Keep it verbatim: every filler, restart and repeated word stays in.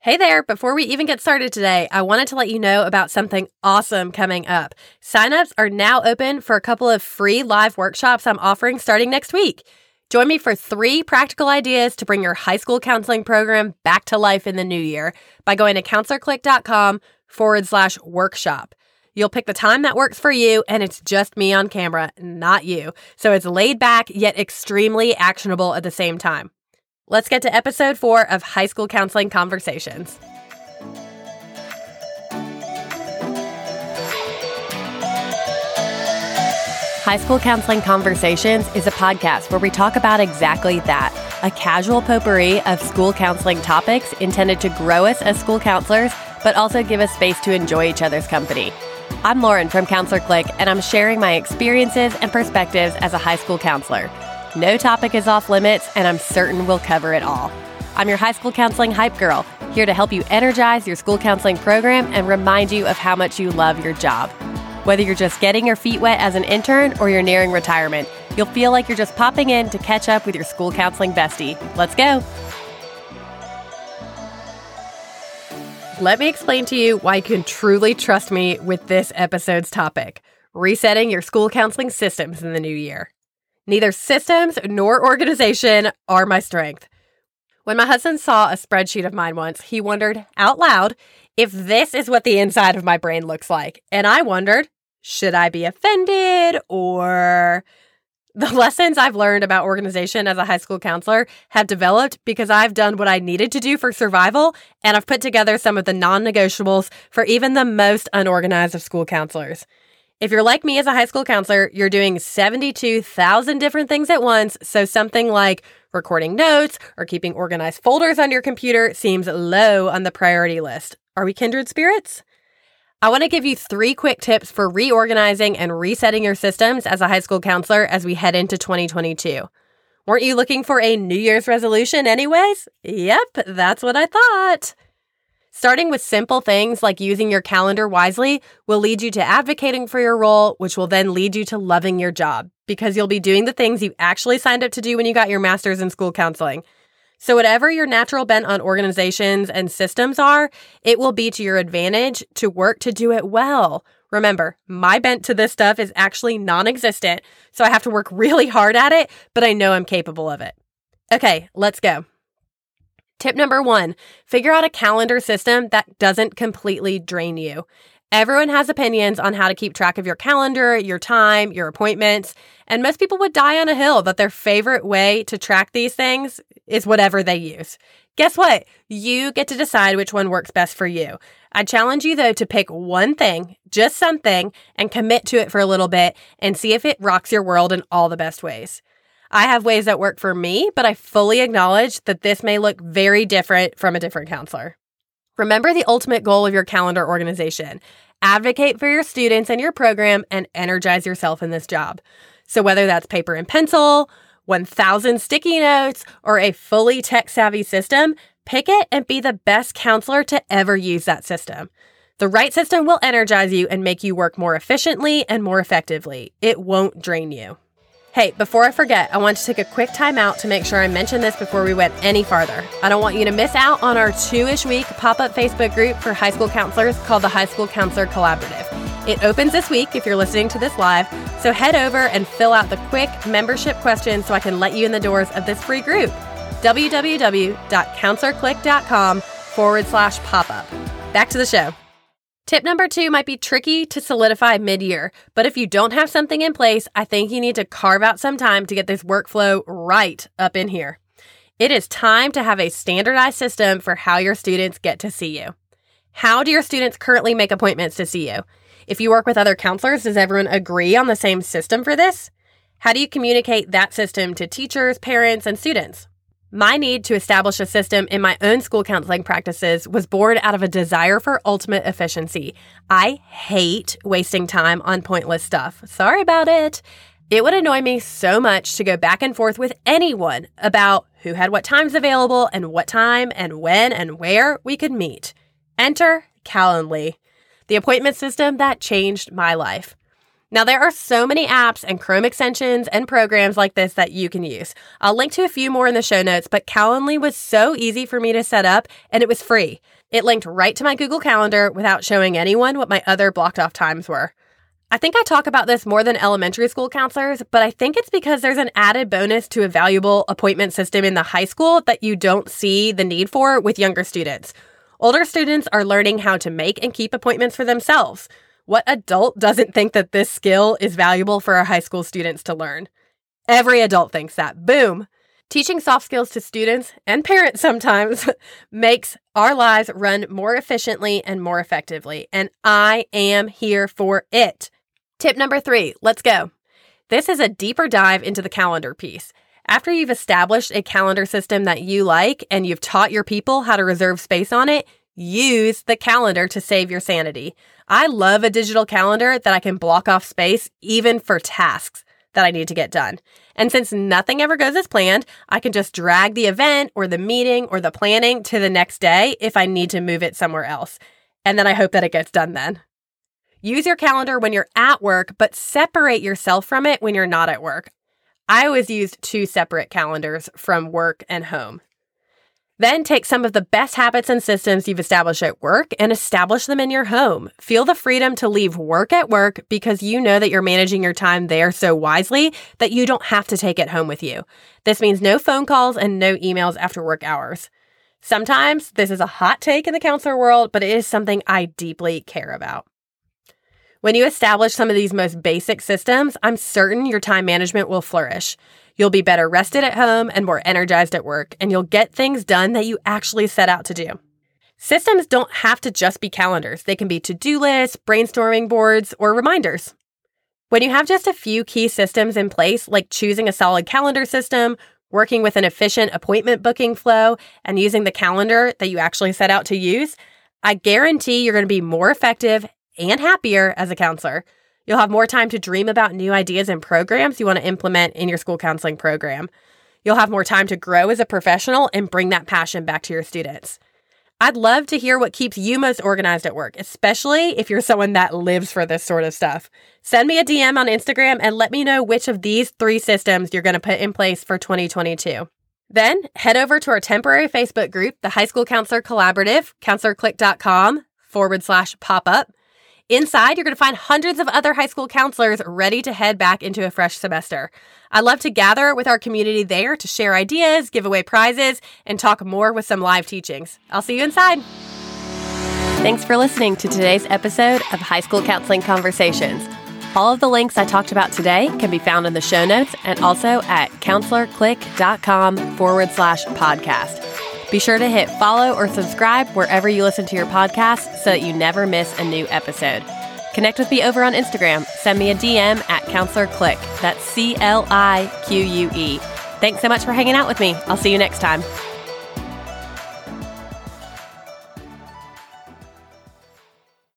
Hey there, before we even get started today, I wanted to let you know about something awesome coming up. Signups are now open for a couple of free live workshops I'm offering starting next week. Join me for three practical ideas to bring your high school counseling program back to life in the new year by going to counselorclick.com forward slash workshop. You'll pick the time that works for you, and it's just me on camera, not you. So it's laid back, yet extremely actionable at the same time. Let's get to episode four of High School Counseling Conversations. High School Counseling Conversations is a podcast where we talk about exactly that, a casual potpourri of school counseling topics intended to grow us as school counselors, but also give us space to enjoy each other's company. I'm Lauren from Counselor Click, and I'm sharing my experiences and perspectives as a high school counselor. No topic is off limits, and I'm certain we'll cover it all. I'm your high school counseling hype girl, here to help you energize your school counseling program and remind you of how much you love your job. Whether you're just getting your feet wet as an intern or you're nearing retirement, you'll feel like you're just popping in to catch up with your school counseling bestie. Let's go. Let me explain to you why you can truly trust me with this episode's topic: resetting your school counseling systems in the new year. Neither systems nor organization are my strength. When my husband saw a spreadsheet of mine once, he wondered out loud if this is what the inside of my brain looks like. And I wondered, should I be offended? Or the lessons I've learned about organization as a high school counselor have developed because I've done what I needed to do for survival, and I've put together some of the non-negotiables for even the most unorganized of school counselors. If you're like me as a high school counselor, you're doing seventy-two thousand different things at once, so something like recording notes or keeping organized folders on your computer seems low on the priority list. Are we kindred spirits? I want to give you three quick tips for reorganizing and resetting your systems as a high school counselor as we head into twenty twenty-two. Weren't you looking for a New Year's resolution anyways? Yep, that's what I thought. Starting with simple things like using your calendar wisely will lead you to advocating for your role, which will then lead you to loving your job because you'll be doing the things you actually signed up to do when you got your master's in school counseling. So whatever your natural bent on organizations and systems are, it will be to your advantage to work to do it well. Remember, my bent to this stuff is actually non-existent, so I have to work really hard at it, but I know I'm capable of it. Okay, let's go. Tip number one, figure out a calendar system that doesn't completely drain you. Everyone has opinions on how to keep track of your calendar, your time, your appointments, and most people would die on a hill that their favorite way to track these things is whatever they use. Guess what? You get to decide which one works best for you. I challenge you, though, to pick one thing, just something, and commit to it for a little bit and see if it rocks your world in all the best ways. I have ways that work for me, but I fully acknowledge that this may look very different from a different counselor. Remember the ultimate goal of your calendar organization. Advocate for your students and your program and energize yourself in this job. So whether that's paper and pencil, one thousand sticky notes, or a fully tech-savvy system, pick it and be the best counselor to ever use that system. The right system will energize you and make you work more efficiently and more effectively. It won't drain you. Hey, before I forget, I want to take a quick time out to make sure I mention this before we went any farther. I don't want you to miss out on our two-ish week pop-up Facebook group for high school counselors called the High School Counselor Collaborative. It opens this week if you're listening to this live, so head over and fill out the quick membership questions so I can let you in the doors of this free group. www.counselorclick.com forward slash pop-up. Back to the show. Tip number two might be tricky to solidify mid-year, but if you don't have something in place, I think you need to carve out some time to get this workflow right up in here. It is time to have a standardized system for how your students get to see you. How do your students currently make appointments to see you? If you work with other counselors, does everyone agree on the same system for this? How do you communicate that system to teachers, parents, and students? My need to establish a system in my own school counseling practices was born out of a desire for ultimate efficiency. I hate wasting time on pointless stuff. Sorry about it. It would annoy me so much to go back and forth with anyone about who had what times available and what time and when and where we could meet. Enter Calendly, the appointment system that changed my life. Now, there are so many apps and Chrome extensions and programs like this that you can use. I'll link to a few more in the show notes, but Calendly was so easy for me to set up, and it was free. It linked right to my Google Calendar without showing anyone what my other blocked off times were. I think I talk about this more than elementary school counselors, but I think it's because there's an added bonus to a valuable appointment system in the high school that you don't see the need for with younger students. Older students are learning how to make and keep appointments for themselves. What adult doesn't think that this skill is valuable for our high school students to learn? Every adult thinks that. Boom. Teaching soft skills to students and parents sometimes makes our lives run more efficiently and more effectively, and I am here for it. Tip number three, let's go. This is a deeper dive into the calendar piece. After you've established a calendar system that you like and you've taught your people how to reserve space on it, use the calendar to save your sanity. I love a digital calendar that I can block off space even for tasks that I need to get done. And since nothing ever goes as planned, I can just drag the event or the meeting or the planning to the next day if I need to move it somewhere else. And then I hope that it gets done then. Use your calendar when you're at work, but separate yourself from it when you're not at work. I always used two separate calendars from work and home. Then take some of the best habits and systems you've established at work and establish them in your home. Feel the freedom to leave work at work because you know that you're managing your time there so wisely that you don't have to take it home with you. This means no phone calls and no emails after work hours. Sometimes this is a hot take in the counselor world, but it is something I deeply care about. When you establish some of these most basic systems, I'm certain your time management will flourish. You'll be better rested at home and more energized at work, and you'll get things done that you actually set out to do. Systems don't have to just be calendars. They can be to-do lists, brainstorming boards, or reminders. When you have just a few key systems in place, like choosing a solid calendar system, working with an efficient appointment booking flow, and using the calendar that you actually set out to use, I guarantee you're going to be more effective and happier as a counselor. You'll have more time to dream about new ideas and programs you want to implement in your school counseling program. You'll have more time to grow as a professional and bring that passion back to your students. I'd love to hear what keeps you most organized at work, especially if you're someone that lives for this sort of stuff. Send me a D M on Instagram and let me know which of these three systems you're going to put in place for twenty twenty-two. Then head over to our temporary Facebook group, the High School Counselor Collaborative, counselorclick.com forward slash pop-up. Inside, you're going to find hundreds of other high school counselors ready to head back into a fresh semester. I love to gather with our community there to share ideas, give away prizes, and talk more with some live teachings. I'll see you inside. Thanks for listening to today's episode of High School Counseling Conversations. All of the links I talked about today can be found in the show notes and also at counselorclick.com forward slash podcast. Be sure to hit follow or subscribe wherever you listen to your podcast so that you never miss a new episode. Connect with me over on Instagram. Send me a D M at Counselor Click. That's C L I Q U E. Thanks so much for hanging out with me. I'll see you next time.